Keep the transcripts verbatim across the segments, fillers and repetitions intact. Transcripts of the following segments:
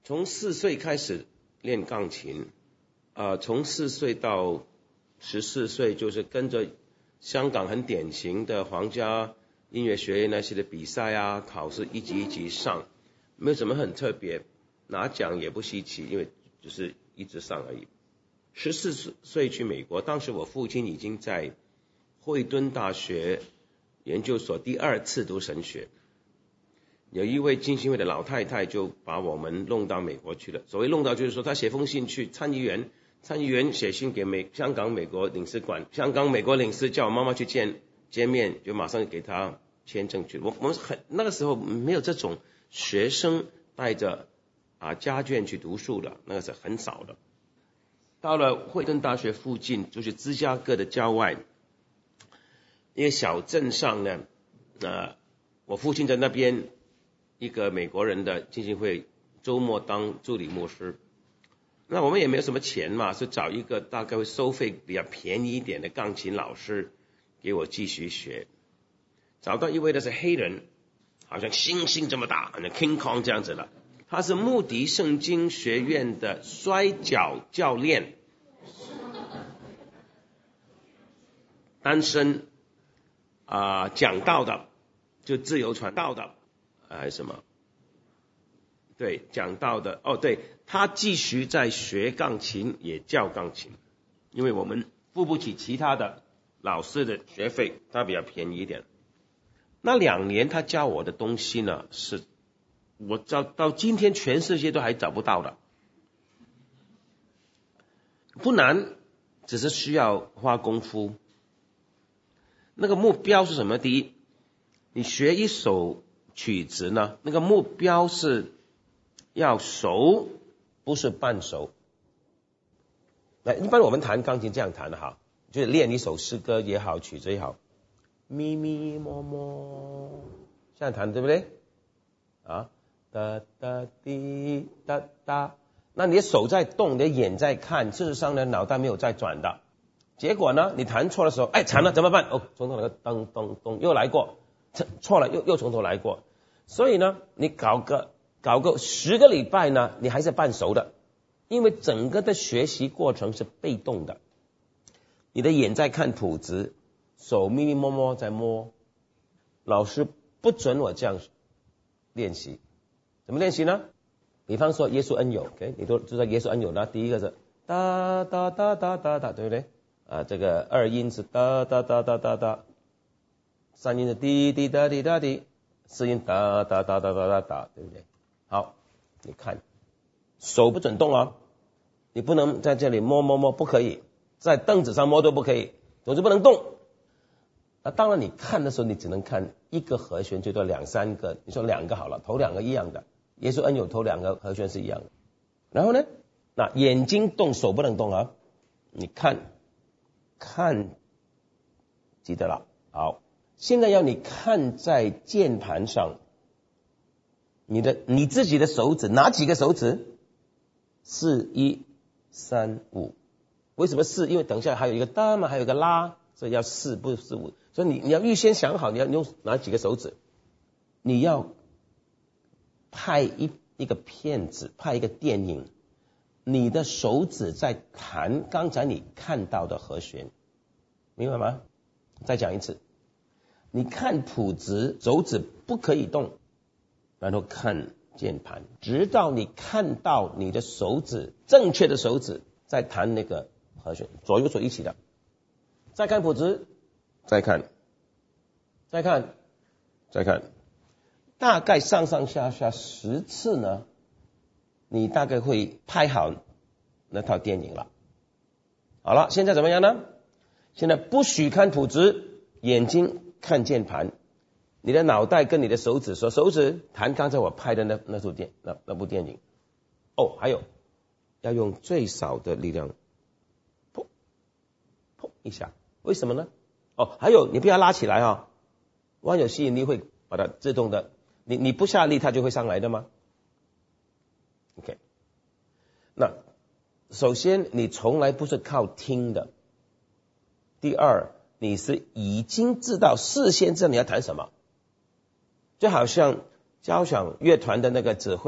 从四岁开始练钢琴，啊，从四岁到十四岁，就是跟着香港很典型的皇家音乐学院那些的比赛啊，考试一级一级上，没有什么很特别，拿奖也不稀奇，因为就是一直上而已。十四岁去美国，当时我父亲已经在惠顿大学研究所第二次读神学，有一位浸信会的老太太就把我们弄到美国去了。所谓弄到就是说，她写封信去参议员，参议员写信给美香港美国领事馆，香港美国领事叫我妈妈去见见面，就马上给她签证去。我我们很那个时候没有这种学生带着啊家眷去读书的，那个是很少的。到了惠顿大学附近，就是芝加哥的郊外一个小镇上呢，呃，我父亲在那边一个美国人的浸信会周末当助理牧师。那我们也没有什么钱嘛，是找一个大概会收费比较便宜一点的钢琴老师给我继续学。找到一位的是黑人，好像猩猩这么大，好像 King Kong 这样子的，他是穆迪圣经学院的摔跤教练，单身啊、呃，讲道的，就自由传道的，还、呃、什么？对，讲道的。哦，对，他继续在学钢琴，也教钢琴，因为我们付不起其他的老师的学费，他比较便宜一点。那两年他教我的东西呢，是我到到今天全世界都还找不到的，不难，只是需要花功夫。那个目标是什么？第一，你学一首曲子呢，那个目标是要熟，不是半熟。那一般我们弹钢琴这样弹的哈，就是练一首诗歌也好，曲子也好，咪咪摸摸这样弹，对不对？啊，哒哒滴哒哒。那你的手在动，你的眼在看，事实上呢，脑袋没有在转的。结果呢，你弹错的时候，哎，弹了怎么办？哦，从头来个噔噔噔，又来过，错了又又从头来过。所以呢，你搞个搞个十个礼拜呢，你还是半熟的，因为整个的学习过程是被动的。你的眼在看谱子，手咪咪摸摸在摸，老师不准我这样练习。怎么练习呢？比方说耶稣恩友 ，OK， 你都知道耶稣恩友呢，第一个是哒哒哒哒哒哒，对不对？啊，这个二音是哒哒哒哒哒哒，三音是滴滴答滴答滴，四音哒哒哒哒哒哒哒，对不对？好，你看，手不准动啊，你不能在这里摸摸摸，不可以，在凳子上摸都不可以，总之不能动。那当然，你看的时候，你只能看一个和弦，最多两三个，你说两个好了，头两个一样的，耶稣恩友头两个和弦是一样的。然后呢，那眼睛动，手不能动啊，你看。看，记得了。好，现在要你看在键盘上，你的你自己的手指哪几个手指？四一三五。为什么四？因为等一下还有一个哒嘛，还有一个拉，所以要四不是五。所以你你要预先想好，你要用哪几个手指？你要拍一一个片子，拍一个电影。你的手指在弹刚才你看到的和弦，明白吗？再讲一次，你看谱子，手指不可以动，然后看键盘，直到你看到你的手指正确的手指在弹那个和弦，左右手一起的。再看谱子，再看，再看，再看，大概上上下下十次呢。你大概会拍好那套电影了。好了，现在怎么样呢？现在不许看谱子，眼睛看键盘，你的脑袋跟你的手指说，手指弹刚才我拍的那那部电那那部电影。哦，还有要用最少的力量，砰砰一下，为什么呢？哦，还有你不要拉起来啊、哦，万有吸引力会把它自动的，你你不下力它就会上来的吗？ OK， 那首先你从来不是靠听的，第二你是已经知道事先知道你要弹什么，就好像交响乐团的那个指挥呢，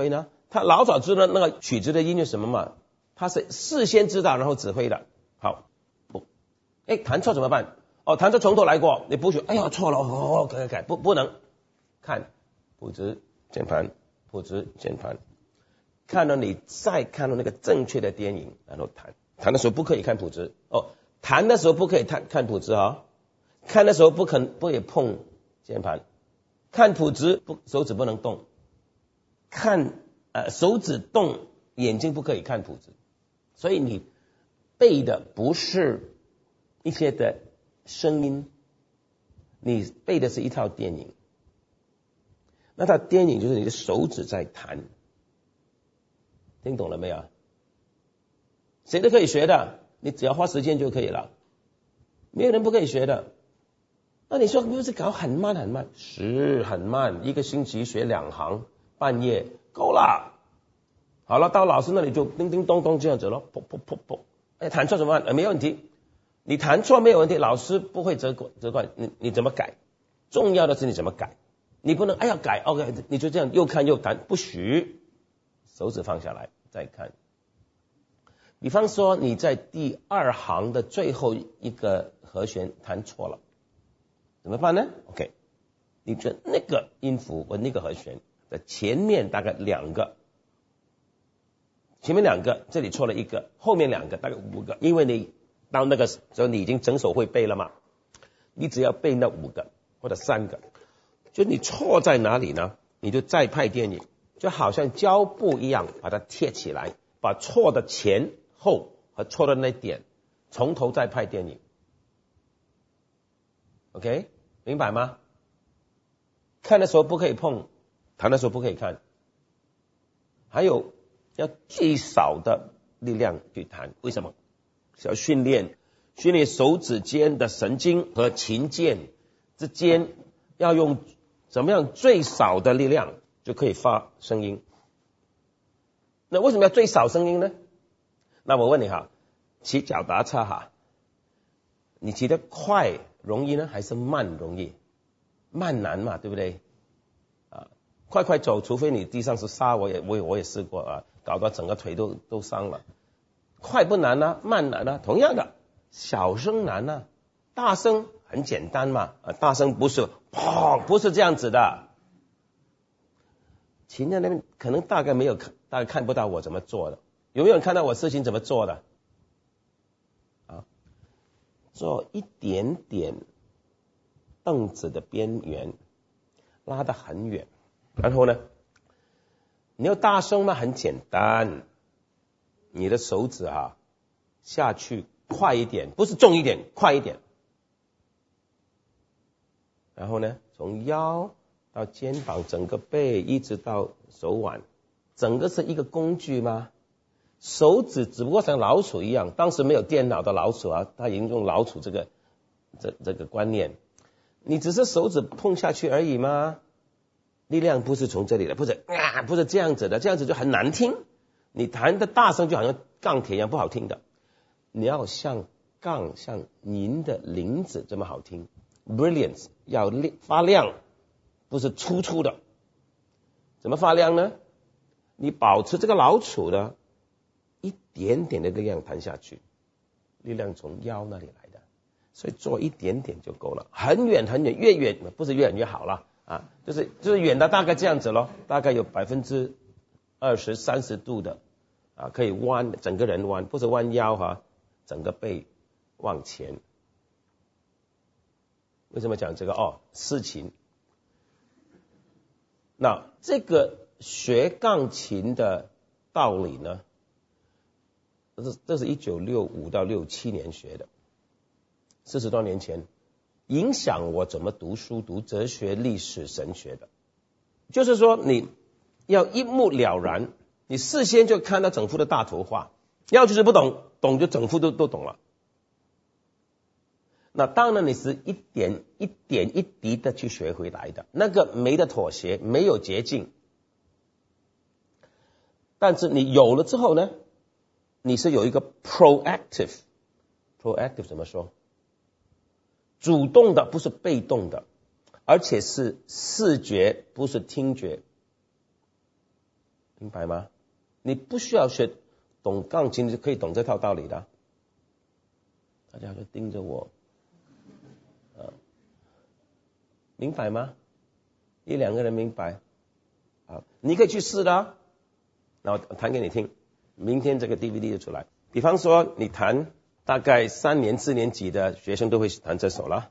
他老早知道那个曲子的音乐什么嘛，他是事先知道然后指挥的。好，不，哎，弹错怎么办？哦，弹错从头来过，你不许，哎呀错了，哦，改改改，不不能看谱子键盘，谱子键盘，看到你再看到那个正确的电影，然后弹。弹的时候不可以看谱子哦，弹的时候不可以看看谱子啊，看的时候不肯不可以碰键盘，看谱子不手指不能动，看呃手指动，眼睛不可以看谱子，所以你背的不是一些的声音，你背的是一套电影，那套电影就是你的手指在弹，听懂了没有？谁都可以学的，你只要花时间就可以了，没有人不可以学的。那你说不是搞很慢很慢？是很慢，一个星期学两行，半夜够了。好了，到老师那里就叮叮咚咚这样子咯，噗噗噗噗，哎，弹错怎么办？没问题，你弹错没有问题，老师不会责怪责怪你，你怎么改？重要的是你怎么改，你不能哎呀改 ，OK， 你就这样又看又弹，不许，手指放下来再看。比方说你在第二行的最后一个和弦弹错了，怎么办呢 ？OK， 你就那个音符和那个和弦的前面大概两个，前面两个，这里错了一个，后面两个大概五个，因为你到那个时候你已经整首会背了嘛，你只要背那五个或者三个，就你错在哪里呢？你就再拍电影，就好像胶布一样把它贴起来，把错的前后和错的那点从头再拍电影。OK， 明白吗？看的时候不可以碰，弹的时候不可以看，还有要最少的力量去弹。为什么？是要训练训练手指间的神经和琴键之间要用怎么样最少的力量就可以发声音。那为什么要最少声音呢？那我问你哈，骑脚踏车哈，你骑得快容易呢，还是慢容易？慢难嘛，对不对？啊，快快走，除非你地上是沙，我也我也我也试过啊，搞到整个腿都都伤了。快不难啊，慢难啊，同样的，小声难啊，大声很简单嘛，啊，大声不是砰，不是这样子的。琴在那边可能大概没有看，大概看不到我怎么做的。有没有人看到我事情怎么做的？啊，做一点点凳子的边缘，拉得很远，然后呢，你要大声吗？很简单，你的手指啊下去快一点，不是重一点，快一点。然后呢，从腰到肩膀，整个背一直到手腕，整个是一个工具吗？手指只不过像老鼠一样，当时没有电脑的老鼠啊，他已经用老鼠这个这这个观念，你只是手指碰下去而已吗？力量不是从这里的，不是啊，不是这样子的，这样子就很难听。你弹的大声就好像钢铁一样不好听的，你要像杠，像您的铃子这么好听 ，brilliance 要发亮，不是粗粗的。怎么发亮呢？你保持这个老鼠的一点点的力量弹下去，力量从腰那里来的，所以做一点点就够了，很远很远，越远不是越远越好了啊，就是就是远的大概这样子咯，大概有百分之二十三十度的啊，可以弯整个人弯，不是弯腰哈、啊，整个背往前。为什么讲这个？哦，事情。那这个学钢琴的道理呢？这是这是一九六五到六七年学的，四十多年前，影响我怎么读书、读哲学、历史、神学的。就是说，你要一目了然，你事先就看到整幅的大图画，要就是不懂，懂就整幅都都懂了。那当然你是一点一点一滴的去学回来的，那个没得妥协，没有捷径。但是你有了之后呢，你是有一个 proactive proactive 怎么说？主动的，不是被动的，而且是视觉，不是听觉。 明白吗？你不需要学懂钢琴就可以懂这套道理的。大家就盯着我，啊，明白吗？一两个人明白，啊，你可以去试的啊，然后弹给你听。明天这个 D V D 就出来。比方说你弹大概三年四年级的学生都会弹这首了。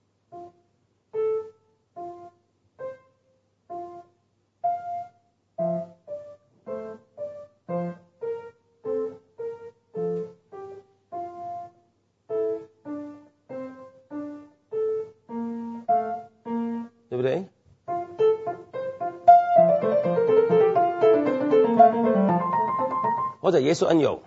对不对？或者耶稣恩友。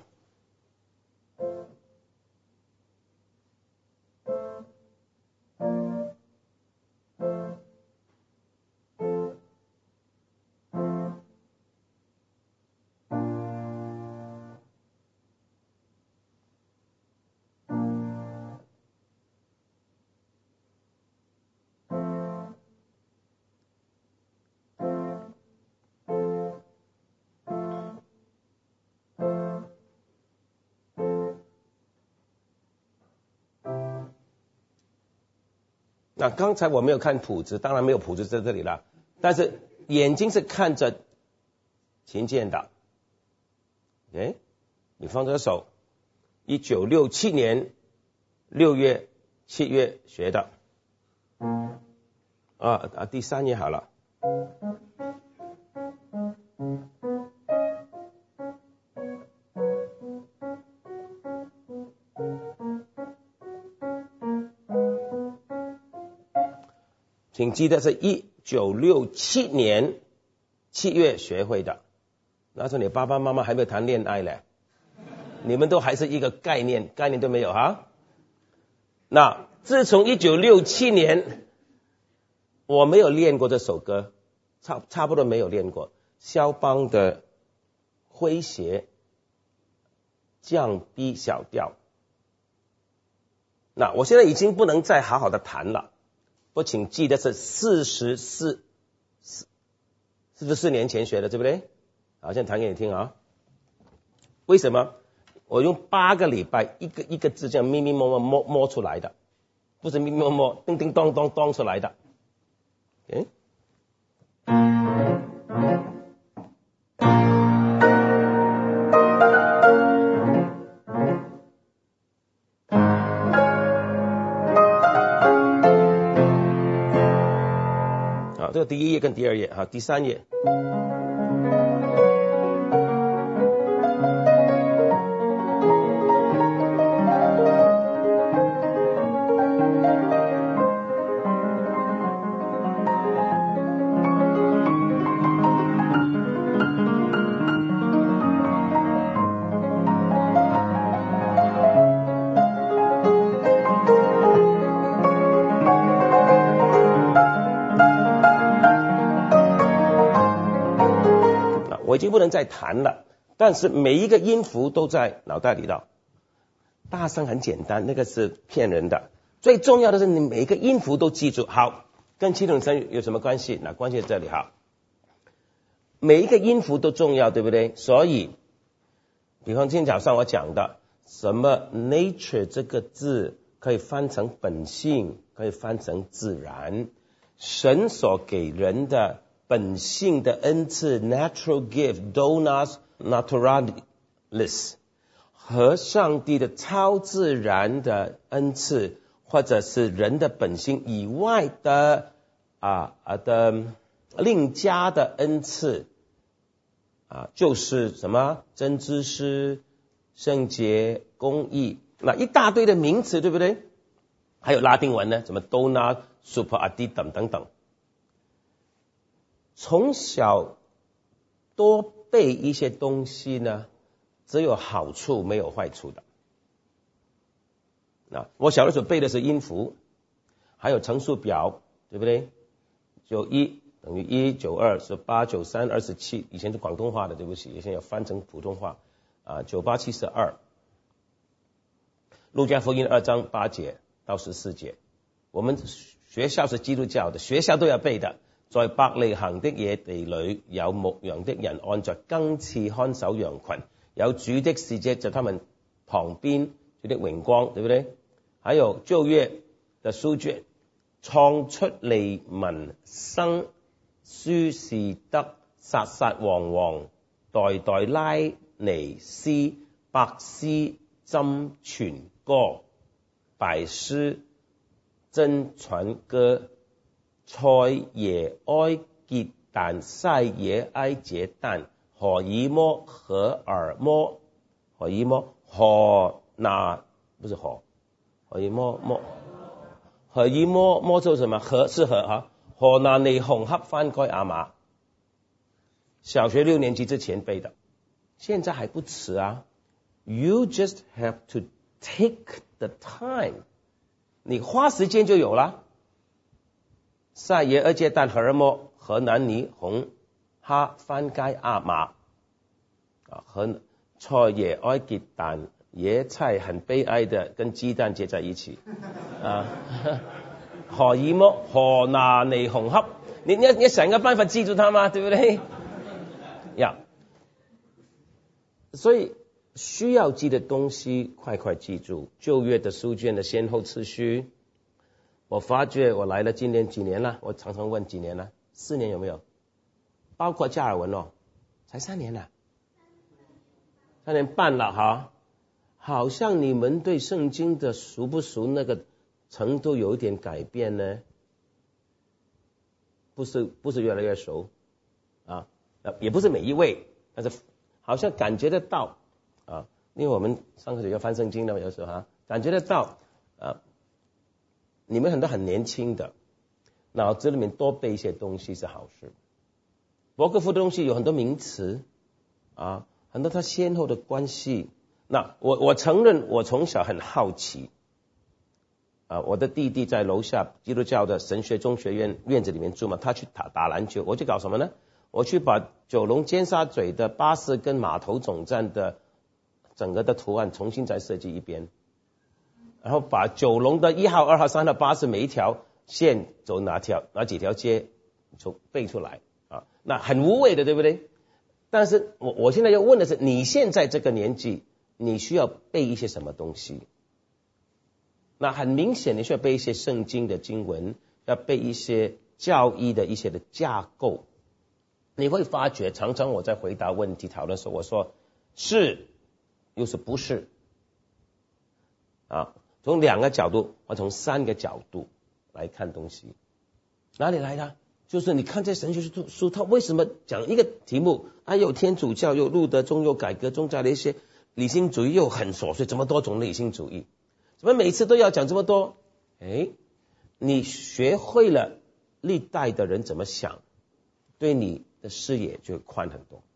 那刚才我没有看谱子，当然没有谱子在这里了，但是眼睛是看着琴键的。哎，你放这首，一九六七年六月七月学的，啊啊，第三页好了。请记得是一九六七年七月学会的，那时候你爸爸妈妈还没有谈恋爱嘞，你们都还是一个概念，概念都没有哈。那自从一九六七年，我没有练过这首歌，差差不多没有练过。肖邦的诙谐降 B 小调，那我现在已经不能再好好的弹了。我请记得是四十四四四十四年前学的，对不对？好，现在弹给你听啊。为什么？我用八个礼拜一个一个字这样咪咪摸摸摸摸出来的，不是咪咪摸摸叮叮咚咚咚出来的。OK。这个第一页跟第二页，好，第三页。我已经不能再弹了，但是每一个音符都在脑袋里的。大声很简单，那个是骗人的。最重要的是你每一个音符都记住。好，跟七种声有什么关系？那关系在这里哈。每一个音符都重要，对不对？所以，比方今天早上我讲的，什么 nature 这个字可以翻成本性，可以翻成自然，神所给人的本性的恩赐 natural gift donas naturalis 和上帝的超自然的恩赐，或者是人的本性以外的啊啊的另加的恩赐啊，就是什么真知识、圣洁、公义，那一大堆的名词，对不对？还有拉丁文呢，什么 dona super adi 等等等。从小多背一些东西呢，只有好处没有坏处的。那我小的时候背的是音符，还有乘数表，对不对？九一等于一，九二是八，九三二十七，以前是广东话的，对不起，现在要翻成普通话啊，九八七十二。路加福音二章八节到十四节，我们学校是基督教的，学校都要背的。 在伯利恆的野地裏，有牧羊的人按着更次看守羊群，有主的使者在他們旁邊，主的榮光，對不對？還有舊約的書卷，創出利民生書士德撒撒王王代代拉尼斯伯斯箴傳歌百詩真傳歌塞耶埃結但塞耶埃結但何以摩何爾摩何以摩何那不是何何以摩摩何以摩摩就是什麼何是何哈何那尼紅黑翻該亞瑪，小學六年級之前背的，現在還不遲啊。You just have to take the time， 你花時間就有了。塞耶埃結但何爾摩何那尼紅黑翻該亞瑪啊，和菜耶埃結但椰菜很悲哀的跟雞蛋結在一起啊。何以摩何那尼紅黑，你你你想個辦法記住它嗎？對不對？呀、yeah. 所以需要記的東西快快記住。舊約的書卷的先後次序，我發覺我來了今年幾年了，我常常問幾年了，四年有沒有？包括加爾文哦，才三年了，三年半了哈。好像你們對聖經的熟不熟那個程度有一點改變呢？不是不是越來越熟啊，也不是每一位，但是好像感覺得到啊，因為我們上課就要翻聖經的，有時候哈，感覺得到啊，你們很多很年輕的，腦子裏面多背一些東西是好事。伯克夫的東西有很多名詞啊，很多它先後的關係。那我我承認我從小很好奇啊，我的弟弟在樓下基督教的神學中學院院子裡面住嘛，他去打打籃球，我去搞什麼呢？我去把九龍尖沙咀的巴士跟碼頭總站的整個的圖案重新再設計一遍，然後把九龍的一號、二號、三號巴士每一條線走哪條哪幾條街就背出來啊，那很無謂的，對不對？但是我我現在要問的是，你現在這個年紀，你需要背一些什麼東西？那很明顯你需要背一些聖經的經文，要背一些教義的一些的架構。你會發覺常常我在回答問題討論的時候，我說是又是不是啊，從兩個角度或從三個角度來看東西。哪裡來的？就是你看這神學書，它為什麼講一個題目，它有天主教，有路德宗，有改革宗教的一些理性主義，又很瑣碎，這麼多種理性主義，怎麼每次都要講這麼多？誒，你學會了歷代的人怎麼想，對你的視野就會寬很多。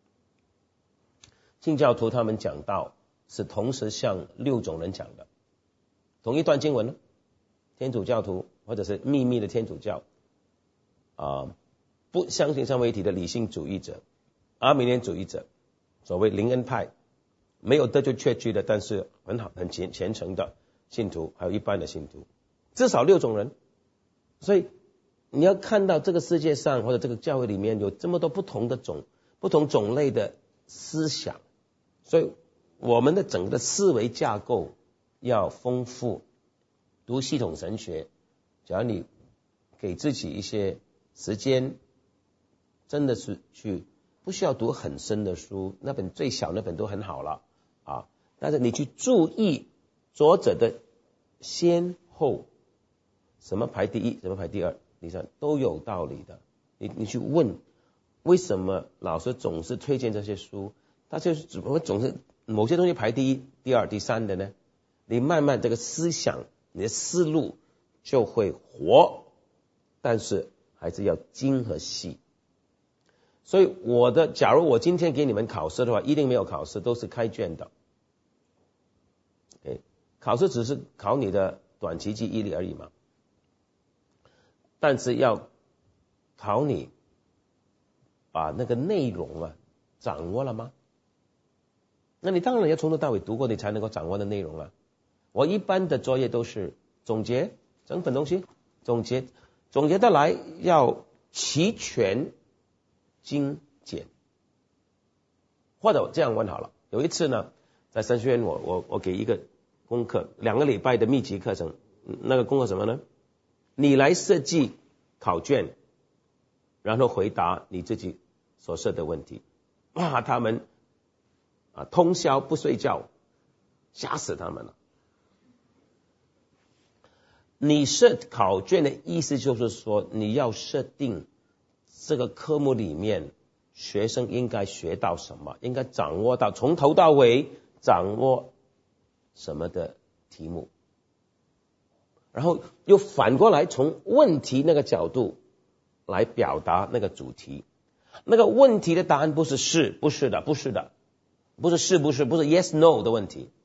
清教徒他們講道是同時向六種人講的，同一段經文，天主教徒或者是秘密的天主教啊、呃，不相信三位一體的理性主義者，阿米念主義者，所謂靈恩派，沒有得救確據的，但是很好很虔虔誠的信徒，還有一般的信徒，至少六種人。所以你要看到這個世界上或者這個教會裡面有這麼多不同的種不同種類的思想，所以我們的整個的思維架構要豐富。讀系統神學，只要你給自己一些時間，真的是去不需要讀很深的書，那本最小那本都很好了啊。但是你去注意作者的先後，什麼排第一，什麼排第二，你看都有道理的。你你去問為什麼老師總是推薦這些書，他就是怎麼會總是某些東西排第一、第二、第三的呢？你慢慢這個思想，你的思路就會活，但是還是要精和細。所以我的，假如我今天給你們考試的話，一定沒有考試，都是開卷的。Okay? 考試只是考你的短期記憶力而已嘛，但是要考你把那個內容啊掌握了嗎？那你當然要從頭到尾讀過，你才能夠掌握的內容了。我一般的作業都是總結整本東西，總結總結得來要齐全精简。或者这样问好了，有一次呢，在神学院我我我给一个功课，两个礼拜的密集课程，那个功课什么呢？你来设计考卷，然后回答你自己所设的问题。哇，他们啊通宵不睡觉，吓死他们了。你设考卷的意思就是说，你要设定这个科目里面学生应该学到什么，应该掌握到从头到尾掌握什么的题目，然后又反过来从问题那个角度来表达那个主题。那个问题的答案不是是不是的，不是的，不是是不是，不是 yes no 的问题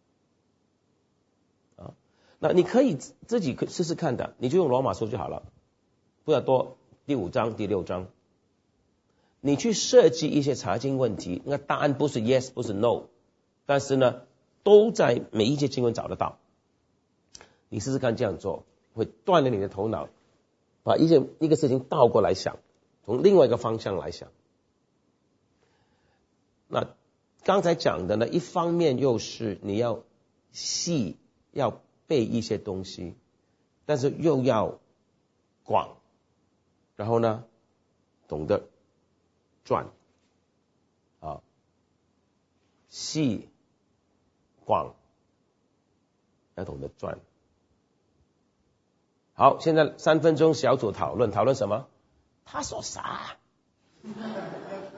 啊。那你可以自己试试看的，你就用罗马书就好了，不要多，第五章第六章，你去设计一些查经问题，那答案不是 yes 不是 no， 但是呢都在每一节经文找得到。你试试看这样做，会锻炼你的头脑，把一件一个事情倒过来想，从另外一个方向来想。那刚才讲的呢，一方面又是你要细要背一些东西，但是又要广，然后呢懂得转啊，细广要懂得转。好，现在三分钟小组讨论，讨论什么？他说啥？